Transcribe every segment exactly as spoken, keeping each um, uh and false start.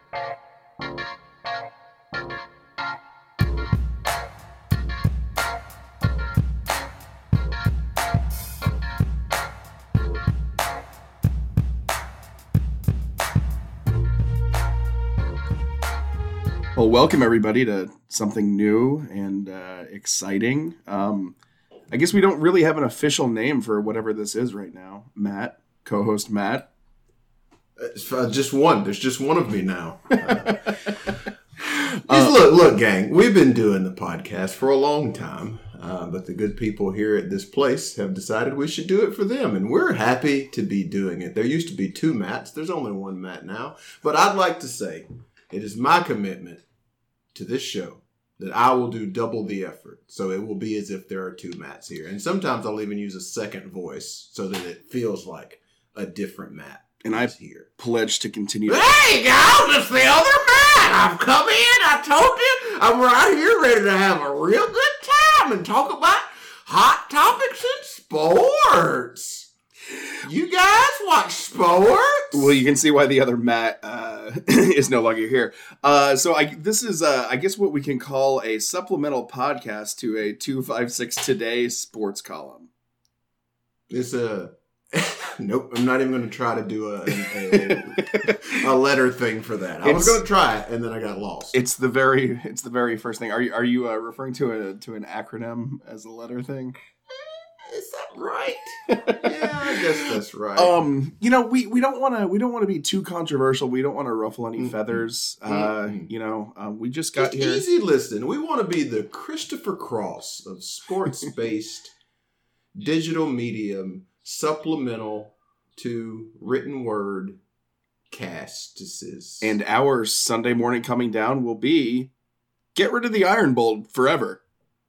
Well, welcome everybody to something new and uh, exciting. Um, I guess we don't really have an official name for whatever this is right now. Matt, co-host Matt. It's uh, just one. There's just one of me now. Uh, uh, look, look, gang. We've been doing the podcast for a long time, uh, but the good people here at this place have decided we should do it for them, and we're happy to be doing it. There used to be two Matts. There's only one Matt now. But I'd like to say it is my commitment to this show that I will do double the effort. So it will be as if there are two Matts here. And sometimes I'll even use a second voice so that it feels like a different Matt. And I here. pledge to continue. Hey, guys, it's the other Matt. I've come in. I told you. I'm right here ready to have a real good time and talk about hot topics in sports. You guys watch sports? Well, you can see why the other Matt uh, is no longer here. Uh, so I, this is, uh, I guess, what we can call a supplemental podcast to a two five six Today sports column. It's a... Nope, I'm not even going to try to do a, a, a letter thing for that. I it's, was going to try it, and then I got lost. It's the very, it's the very first thing. Are you, are you uh, referring to a to an acronym as a letter thing? Is that right? Yeah, I guess that's right. Um, you know, we, we don't want to we don't want to be too controversial. We don't want to ruffle any mm-hmm. feathers. Uh, mm-hmm. You know, um, we just got just here. Easy listening. We want to be the Christopher Cross of sports-based digital medium, supplemental to written word casts. And our Sunday morning coming down will be get rid of the Iron Bowl forever.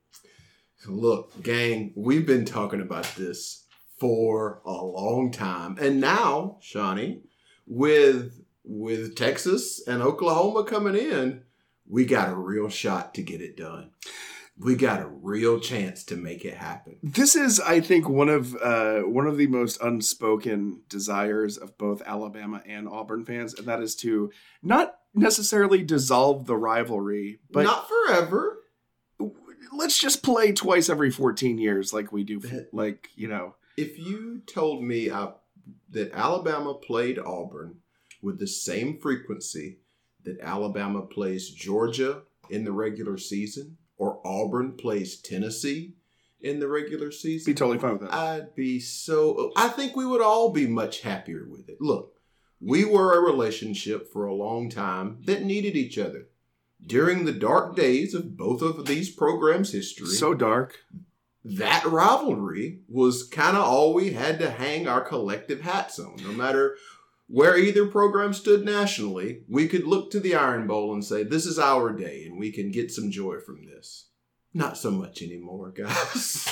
Look, gang, we've been talking about this for a long time. And now, Shawnee, with with Texas and Oklahoma coming in, we got a real shot to get it done. We got a real chance to make it happen. This is, I think, one of uh, one of the most unspoken desires of both Alabama and Auburn fans, and that is to not necessarily dissolve the rivalry, but not forever. Let's just play twice every fourteen years like we do, for, like, you know. If you told me I, that Alabama played Auburn with the same frequency that Alabama plays Georgia in the regular season, or Auburn plays Tennessee in the regular season, be totally fine with that. I'd be so, I think we would all be much happier with it. Look, we were a relationship for a long time that needed each other. During the dark days of both of these programs' history. So dark. That rivalry was kind of all we had to hang our collective hats on. No matter where either program stood nationally, we could look to the Iron Bowl and say, this is our day, and we can get some joy from this. Not so much anymore, guys.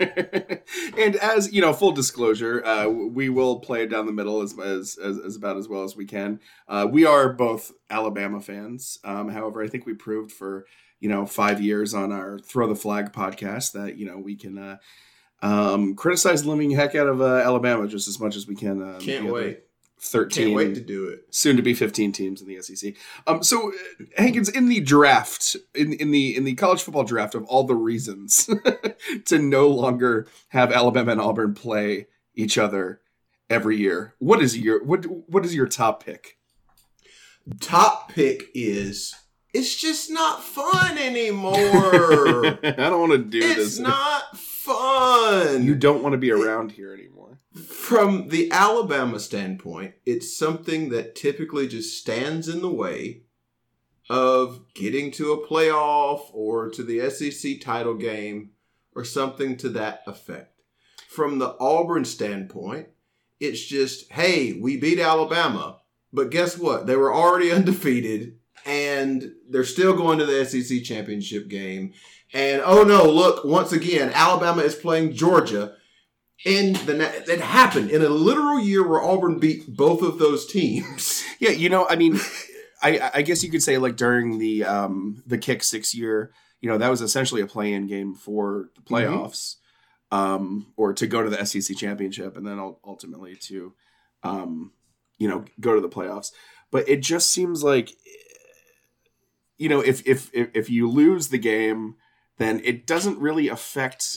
And as, you know, full disclosure, uh, we will play it down the middle as as, as, as about as well as we can. Uh, we are both Alabama fans. Um, however, I think we proved for, you know, five years on our Throw the Flag podcast that, you know, we can uh, um, criticize the living heck out of uh, Alabama just as much as we can. Um, Can't wait. thirteen Can't wait to do it. Soon to be fifteen teams in the S E C. Um, so uh, Hankins, in the draft, in in the in the college football draft of all the reasons to no longer have Alabama and Auburn play each other every year, what is your what what is your top pick? Top pick is it's just not fun anymore. I don't want to do it's this. It's not fun. You don't want to be around here anymore. From the Alabama standpoint, it's something that typically just stands in the way of getting to a playoff or to the S E C title game or something to that effect. From the Auburn standpoint, it's just, hey, we beat Alabama, but guess what? They were already undefeated and they're still going to the S E C championship game. And, oh no, look, once again, Alabama is playing Georgia. And the, it happened in a literal year where Auburn beat both of those teams. Yeah, you know, I mean, I, I guess you could say like during the um, the Kick Six year, you know, that was essentially a play-in game for the playoffs, mm-hmm. um, or to go to the S E C championship, and then ultimately to, um, you know, go to the playoffs. but it just seems like, you know, if if if, if you lose the game, then it doesn't really affect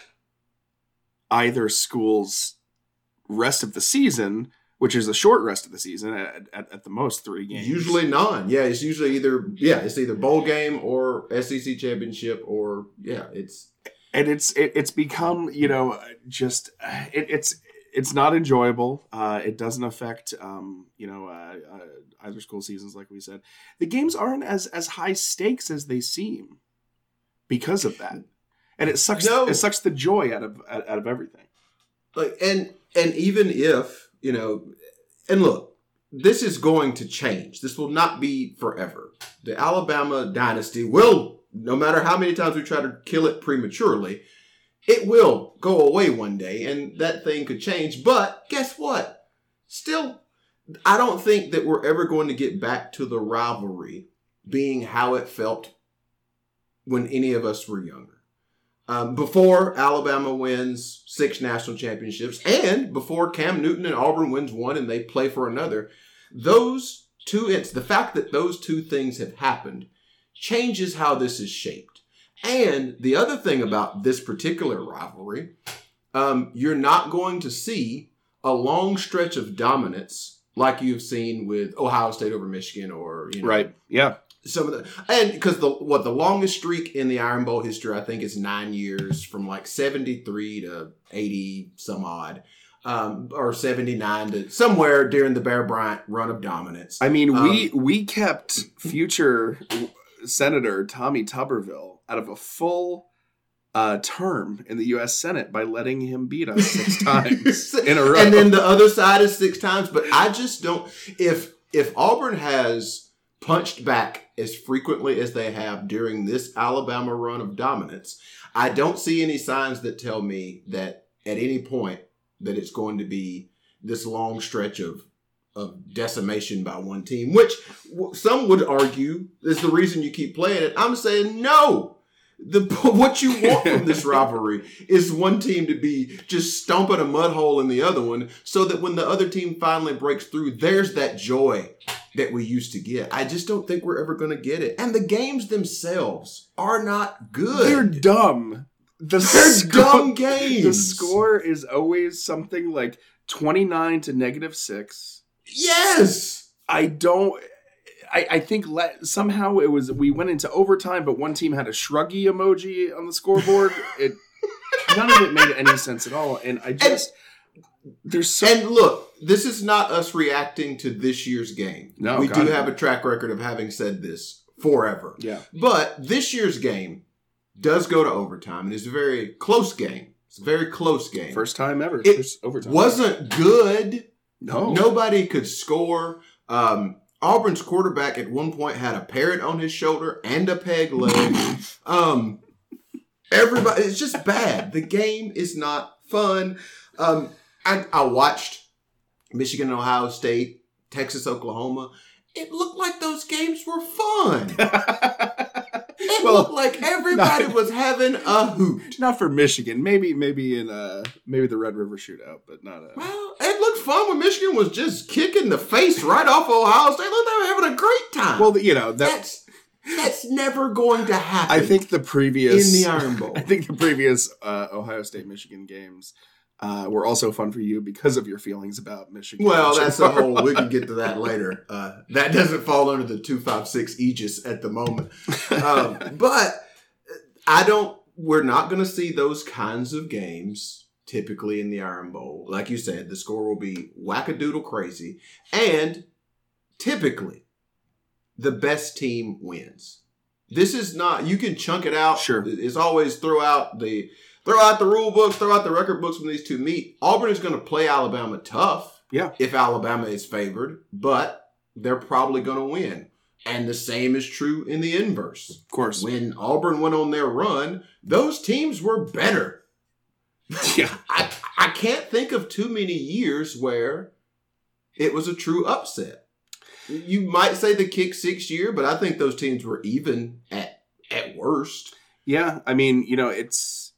either school's rest of the season, which is a short rest of the season at, at, at the most three games. Usually none. Yeah, it's usually either yeah, it's either bowl game or S E C championship or yeah, it's and it's it, it's become, you know, just it, it's it's not enjoyable. Uh, it doesn't affect um, you know uh, uh, either school seasons, like we said. The games aren't as as high stakes as they seem because of that, and it sucks. No. It sucks the joy out of out, out of everything. Like and and even if you know, and look, this is going to change. This will not be forever. The Alabama dynasty will, no matter how many times we try to kill it prematurely, it will go away one day, and that thing could change. But guess what? Still, I don't think that we're ever going to get back to the rivalry being how it felt when any of us were younger. Um, before Alabama wins six national championships and before Cam Newton and Auburn wins one and they play for another, those two, it's the fact that those two things have happened changes how this is shaped. And the other thing about this particular rivalry, um, you're not going to see a long stretch of dominance like you've seen with Ohio State over Michigan or, you know, right. Yeah. Some of the and because the what the longest streak in the Iron Bowl history I think is nine years from like seventy-three to eighty some odd, um, or seventy-nine to somewhere during the Bear Bryant run of dominance. I mean, um, we we kept future Senator Tommy Tuberville out of a full uh, term in the U S Senate by letting him beat us six times in a row, and then the other side is six times. But I just don't. If if Auburn has punched back as frequently as they have during this Alabama run of dominance, I don't see any signs that tell me that at any point that it's going to be this long stretch of of decimation by one team, which some would argue is the reason you keep playing it. I'm saying no. The what you want from this rivalry is one team to be just stomping a mud hole in the other one so that when the other team finally breaks through, there's that joy that we used to get. I just don't think we're ever going to get it. And the games themselves are not good. They're dumb. The They're sco- dumb games. The score is always something like twenty-nine to negative six. Yes. I don't... I, I think let, somehow it was we went into overtime, but one team had a shruggy emoji on the scoreboard. It none of it made any sense at all, and I just and, there's so and look, this is not us reacting to this year's game. No, we God, do no. have a track record of having said this forever. Yeah, but this year's game does go to overtime, and it's a very close game. It's a very close game. First time ever. It First overtime. wasn't good. No, nobody could score. Um, Auburn's quarterback at one point had a parrot on his shoulder and a peg leg. um, everybody, it's just bad. The game is not fun. Um, I, I watched Michigan and Ohio State, Texas, Oklahoma. It looked like those games were fun. It well, looked like everybody not, was having a hoot. Not for Michigan. Maybe maybe in uh maybe the Red River Shootout, but not a... Well, it looked fun when Michigan was just kicking the face right off Ohio State. Look, they were having a great time. Well, you know, that, that's that's never going to happen. I think the previous in the Iron Bowl. I think the previous uh, Ohio State Michigan games uh, were also fun for you because of your feelings about Michigan. Well, Michigan. that's a whole. We can get to that later. Uh, that doesn't fall under the two five six aegis at the moment. Um, but I don't. We're not going to see those kinds of games typically in the Iron Bowl. Like you said, the score will be wackadoodle crazy, and typically the best team wins. This is not. You can chunk it out. Sure, it's always throw out the. Throw out the rule books, throw out the record books when these two meet. Auburn is going to play Alabama tough yeah. if Alabama is favored, but they're probably going to win. And the same is true in the inverse. Of course. When Auburn went on their run, those teams were better. Yeah. I, I can't think of too many years where it was a true upset. You might say the kick six year, but I think those teams were even at, at worst. Yeah. I mean, you know, it's...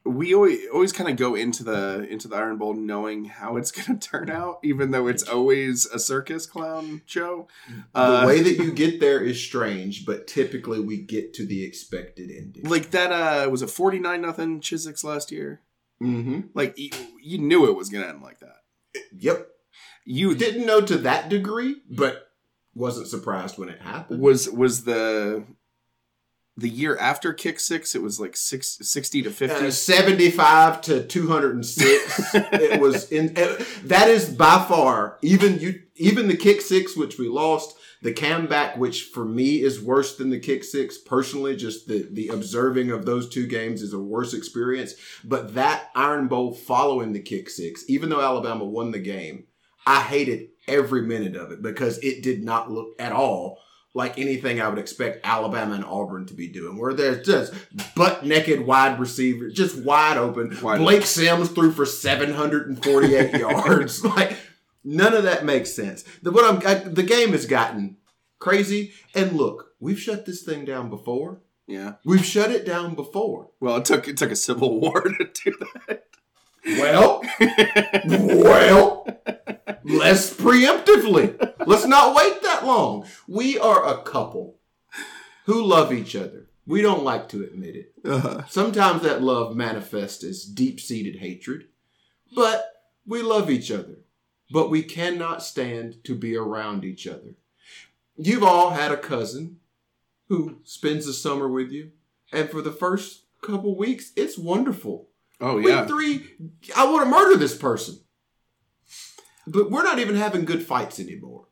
we always, always kind of go into the into the Iron Bowl knowing how it's going to turn out, even though it's always a circus clown show. The Uh, way that you get there is strange, but typically we get to the expected ending. like that, uh, was it forty-nine nothing Chiswick's last year? Mm-hmm. Like, you, you knew it was going to end like that. Yep. You Didn't know to that degree, but wasn't surprised when it happened. was was the the year after Kick Six. It was like six, sixty to fifty. Uh, seventy-five to two hundred six. It was in. It, that is by far even you. Even the Kick Six, which we lost, the comeback, which for me is worse than the Kick Six personally. Just the the observing of those two games is a worse experience. But that Iron Bowl following the Kick Six, even though Alabama won the game, I hated every minute of it because it did not look at all like anything I would expect Alabama and Auburn to be doing, where there's just butt-naked wide receiver, just wide open. Wide Blake open. Sims threw for seven hundred forty-eight yards. Like, none of that makes sense. The, what I'm, I, the game has gotten crazy. And look, we've shut this thing down before. Yeah. We've shut it down before. Well, it took it took a civil war to do that. Well, well, less preemptively. Let's not wait that long. We are a couple who love each other. We don't like to admit it. Uh-huh. Sometimes that love manifests as deep-seated hatred, but we love each other. But we cannot stand to be around each other. You've all had a cousin who spends the summer with you, and for the first couple weeks, it's wonderful. Oh, yeah. Week three, I want to murder this person. But we're not even having good fights anymore.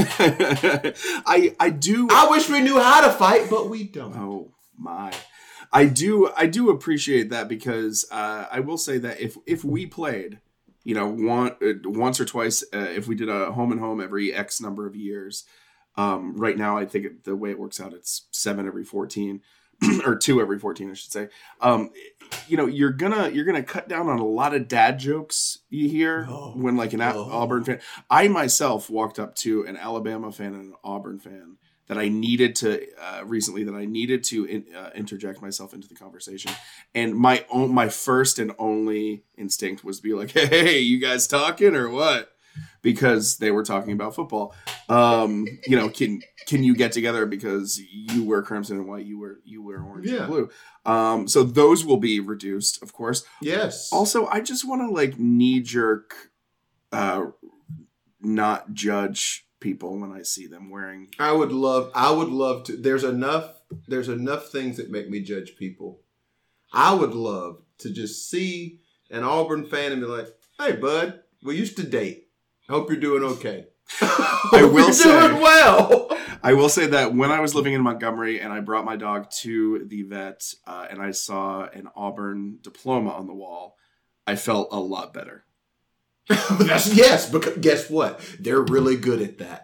I I do. I wish we knew how to fight, but we don't. Oh my! I do I do appreciate that because uh, I will say that if if we played, you know, one uh, once or twice, uh, if we did a home and home every X number of years, um, right now I think it, the way it works out, it's seven every fourteen. Or two every fourteen, I should say. Um, you know, you're gonna you're gonna cut down on a lot of dad jokes you hear Oh, when like an oh. Auburn fan. I myself walked up to an Alabama fan and an Auburn fan that I needed to uh, recently that I needed to in, uh, interject myself into the conversation, and my own my first and only instinct was to be like, "Hey, you guys talking or what?" Because they were talking about football. Um, you know, can can you get together because you wear crimson and white, you wear you wear orange Yeah. and blue. Um, so those will be reduced, of course. Yes. Also, I just want to like knee jerk, uh, not judge people when I see them wearing. I would love, I would love to. There's enough, there's enough things that make me judge people. I would love to just see an Auburn fan and be like, "Hey, bud, we used to date. Hope you're doing okay." I will you're say, doing well. I will say that when I was living in Montgomery and I brought my dog to the vet uh, and I saw an Auburn diploma on the wall, I felt a lot better. That's, yes, because guess what? They're really good at that.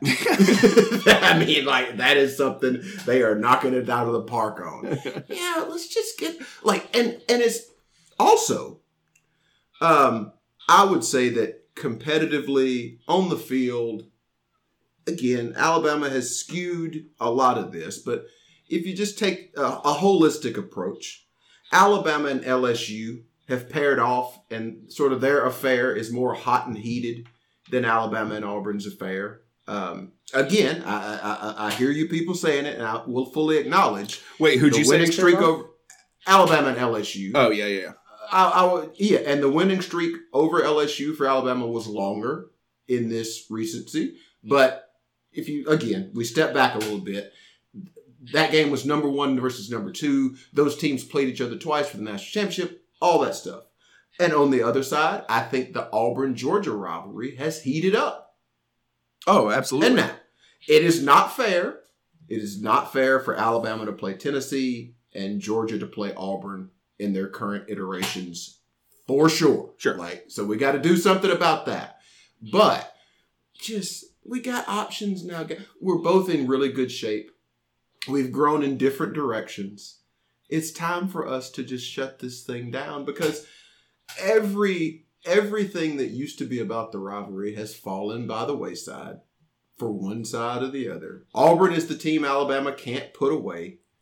I mean, like, that is something they are knocking it out of the park on. Yeah, let's just get, like, and, and it's also, um, I would say that competitively on the field, again, Alabama has skewed a lot of this, but if you just take a, a holistic approach, Alabama and L S U have paired off, and sort of their affair is more hot and heated than Alabama and Auburn's affair. Um, again, I, I, I hear you people saying it, and I will fully acknowledge. Wait, who'd the you say? winning streak over Alabama and L S U. Oh, yeah, yeah, yeah. I, I would, yeah, and the winning streak over L S U for Alabama was longer in this recency. But if you, again, we step back a little bit. That game was number one versus number two. Those teams played each other twice for the national championship. All that stuff. And on the other side, I think the Auburn-Georgia rivalry has heated up. Oh, absolutely. And now, it is not fair. It is not fair for Alabama to play Tennessee and Georgia to play Auburn in their current iterations, for sure. Sure. Like, so we got to do something about that. But just, we got options now. We're both in really good shape. We've grown in different directions. It's time for us to just shut this thing down because every everything that used to be about the rivalry has fallen by the wayside for one side or the other. Auburn is the team Alabama can't put away.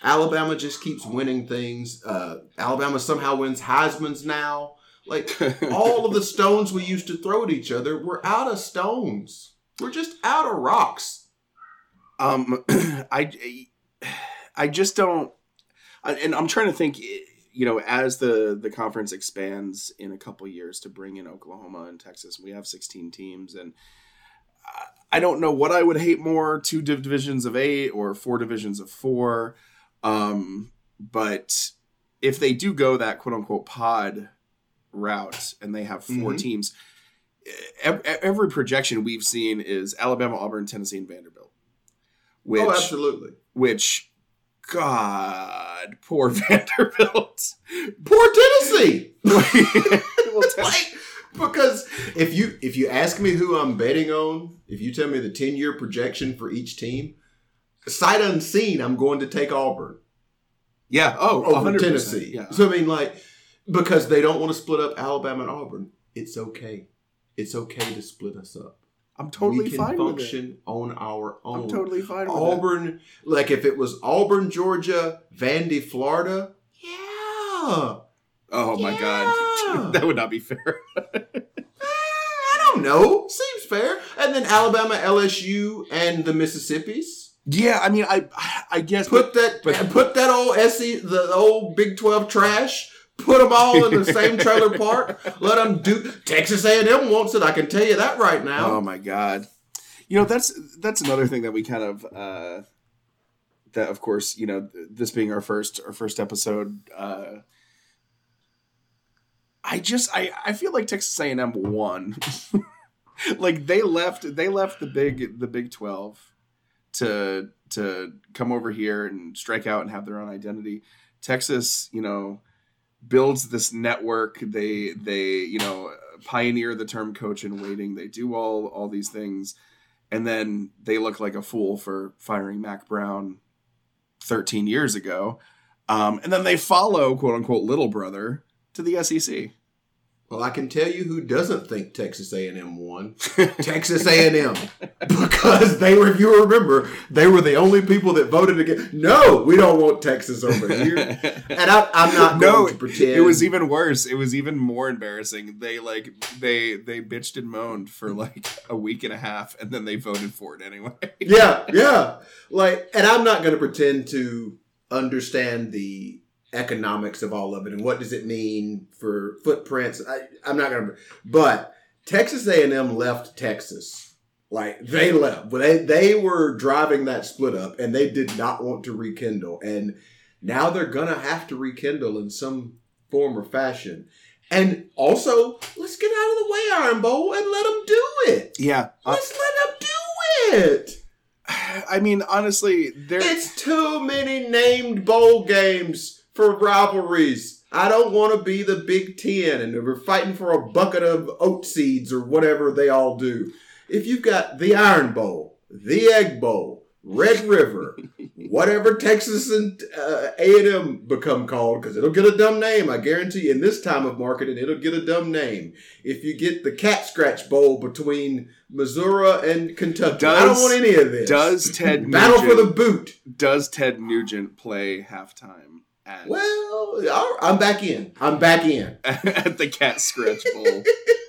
Alabama just keeps winning things. Uh, Alabama somehow wins Heisman's now. Like, all of the stones we used to throw at each other, we're out of stones. We're just out of rocks. Um, I, I just don't, and I'm trying to think, you know, as the, the conference expands in a couple years to bring in Oklahoma and Texas, we have sixteen teams, and I don't know what I would hate more, two divisions of eight or four divisions of four. Um, but if they do go that quote unquote pod route and they have four mm-hmm. teams, every, every projection we've seen is Alabama, Auburn, Tennessee, and Vanderbilt. Which, oh, absolutely. Which, God, poor Vanderbilt. Poor Tennessee. well, like, because if you if you ask me who I'm betting on, if you tell me the ten-year projection for each team, sight unseen, I'm going to take Auburn. Yeah. Oh, over one hundred percent. Tennessee. Yeah. So, I mean, like, because they don't want to split up Alabama and Auburn. It's okay. It's okay to split us up. I'm totally we can fine function with it. on our own. I'm totally fine with Auburn, it. like if it was Auburn, Georgia, Vandy, Florida, yeah. Oh, my yeah. God. That would not be fair. I don't know. Seems fair. And then Alabama, L S U, and the Mississippis. Yeah, I mean, I I guess. Put but, that but, put that old S E, the old Big twelve trash, put them all in the same trailer park. Let them do. Texas A and M wants it. I can tell you that right now. Oh, my God. You know, that's that's another thing that we kind of, uh, that, of course, you know, this being our first our first episode, uh, I just, I, I feel like Texas A and M won. Like, they left, they left the big, the Big twelve to, to come over here and strike out and have their own identity. Texas, you know, builds this network. They, they, you know, pioneer the term coach in waiting. They do all, all these things. And then they look like a fool for firing Mac Brown thirteen years ago. Um, and then they follow, quote unquote, little brother to the S E C. Well, I can tell you who doesn't think Texas A and M won. Texas A and M. Because they were, if you remember, they were the only people that voted against. No, we don't want Texas over here. And I, I'm not going no, to pretend. It was even worse. It was even more embarrassing. They like they they bitched and moaned for like a week and a half, and then they voted for it anyway. yeah, yeah. Like, and I'm not going to pretend to understand the economics of all of it and what does it mean for footprints. I, I'm not going to, but Texas A and M left Texas. Like, they left. But they, they were driving that split up, and they did not want to rekindle. And now they're going to have to rekindle in some form or fashion. And also, let's get out of the way, Iron Bowl, and let them do it. Yeah. Uh, let's let them do it. I mean, honestly, there it's too many named bowl games for rivalries. I don't want to be the Big Ten and we're fighting for a bucket of oat seeds or whatever they all do. If you've got the Iron Bowl, the Egg Bowl, Red River, whatever Texas and uh, A and M become called, because it'll get a dumb name, I guarantee you. In this time of marketing, it'll get a dumb name. If you get the Cat Scratch Bowl between Missouri and Kentucky, does, I don't want any of this. Does Ted Battle Nugent, for the boot. Does Ted Nugent play halftime? At, well, I'm back in. I'm back in. At the Cat Scratch Bowl.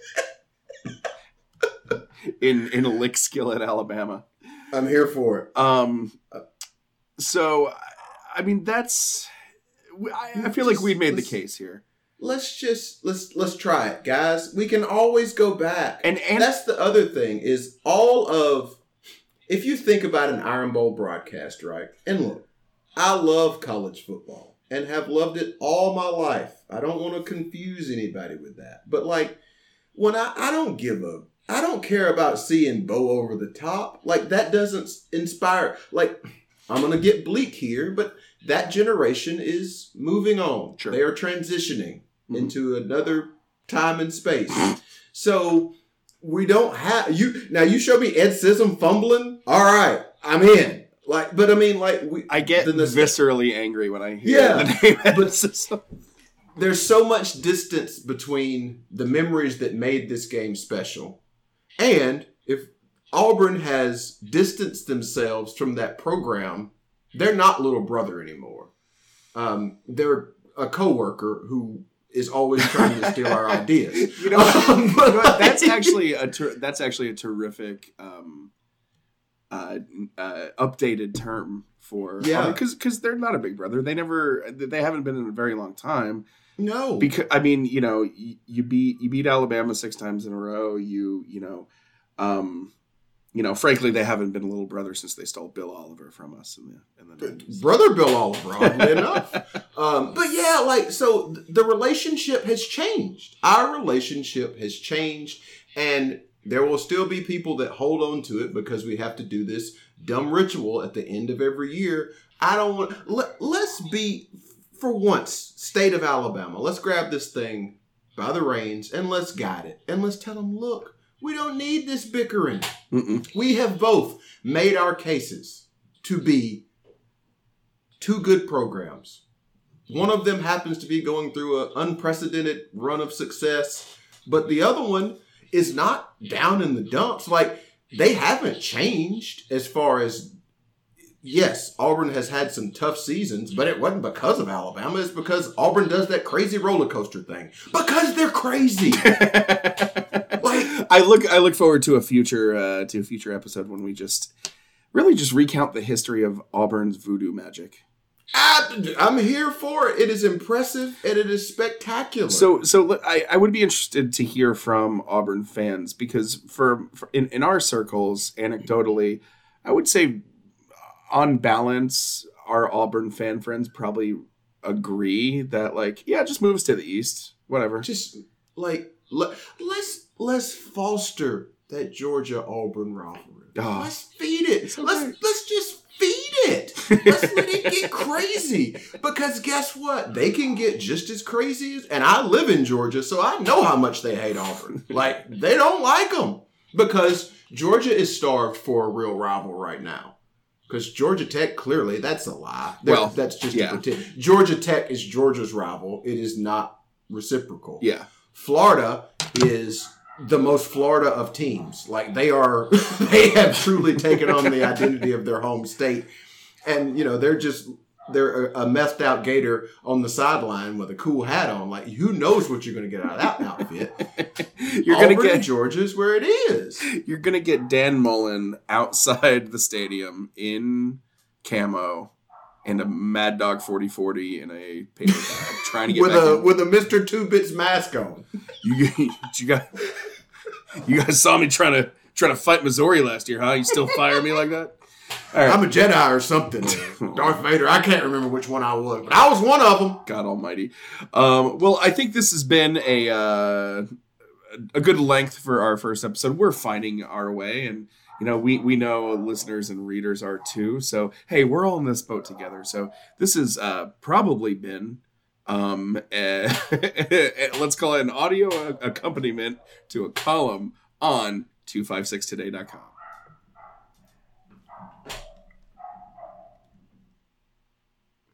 in in Lickskillet, Alabama. I'm here for it. Um, so, I mean, that's... I, I feel like we made the case here. Let's just... Let's let's try it, guys. We can always go back. And, and that's the other thing, is all of... If you think about an Iron Bowl broadcast, right? And look, I love college football. And have loved it all my life. I don't want to confuse anybody with that. But like, when I, I don't give a, I don't care about seeing Bo over the top. Like, that doesn't inspire. Like, I'm going to get bleak here, but that generation is moving on. Sure. They are transitioning mm-hmm. into another time and space. So we don't have, you, now you show me Ed Sissom fumbling. All right, I'm in. Like, but I mean, like, we. I get viscerally angry when I hear yeah, the name. But there's so much distance between the memories that made this game special, and if Auburn has distanced themselves from that program they're not little brother anymore. Um, they're a coworker who is always trying to steal our ideas. You know, um, but that's actually a ter- that's actually a terrific um, uh, uh, updated term for yeah, because because they're not a big brother. They never they haven't been in a very long time. No, because I mean, you know, you, you beat you beat Alabama six times in a row. You you know, um, you know, frankly, they haven't been a little brother since they stole Bill Oliver from us in the in the nineties. Brother Bill Oliver, oddly enough. Um, but yeah, like so, the relationship has changed. Our relationship has changed, and there will still be people that hold on to it because we have to do this dumb ritual at the end of every year. I don't want. Let, let's be. For once, state of Alabama, let's grab this thing by the reins and let's guide it. And let's tell them, look, we don't need this bickering. Mm-mm. We have both made our cases to be two good programs. One of them happens to be going through an unprecedented run of success, but the other one is not down in the dumps. Like, they haven't changed as far as... Yes, Auburn has had some tough seasons, but it wasn't because of Alabama. It's because Auburn does that crazy roller coaster thing. Because they're crazy. Like, I look, I look forward to a future, uh, to a future episode when we just really just recount the history of Auburn's voodoo magic. I, I'm here for it. It is impressive and it is spectacular. So, so I, I would be interested to hear from Auburn fans because for, for in, in our circles, anecdotally, I would say. On balance, our Auburn fan friends probably agree that, like, yeah, just move us to the East, whatever. Just like let, let's let's foster that Georgia Auburn rivalry. Oh, let's feed it. So let's great. let's just feed it. Let's let it get crazy. Because guess what? They can get just as crazy as. And I live in Georgia, so I know how much they hate Auburn. Like they don't like them because Georgia is starved for a real rival right now. Because Georgia Tech, clearly, that's a lie. They're, well, that's just yeah. a pretend. Georgia Tech is Georgia's rival. It is not reciprocal. Yeah. Florida is the most Florida of teams. Like, they are, they have truly taken on the identity of their home state. And, you know, they're just, they're a, a messed out gator on the sideline with a cool hat on. Like, who knows what you're going to get out of that outfit? You're going to get Georgia's where it is. You're going to get Dan Mullen outside the stadium in camo and a Mad Dog forty forty in a paper bag trying to get with back a in. with a Mister Two Bits mask on. You you guys you guys saw me trying to trying to fight Missouri last year, huh? You still fire me like that? All right. I'm a Jedi or something. Darth Vader. I can't remember which one I was, but I was one of them. God almighty. Um, well, I think this has been a uh, a good length for our first episode. We're finding our way, and you know, we we know listeners and readers are too. So hey, we're all in this boat together. So this has uh, probably been um, a, let's call it an audio accompaniment to a column on two five six today dot com.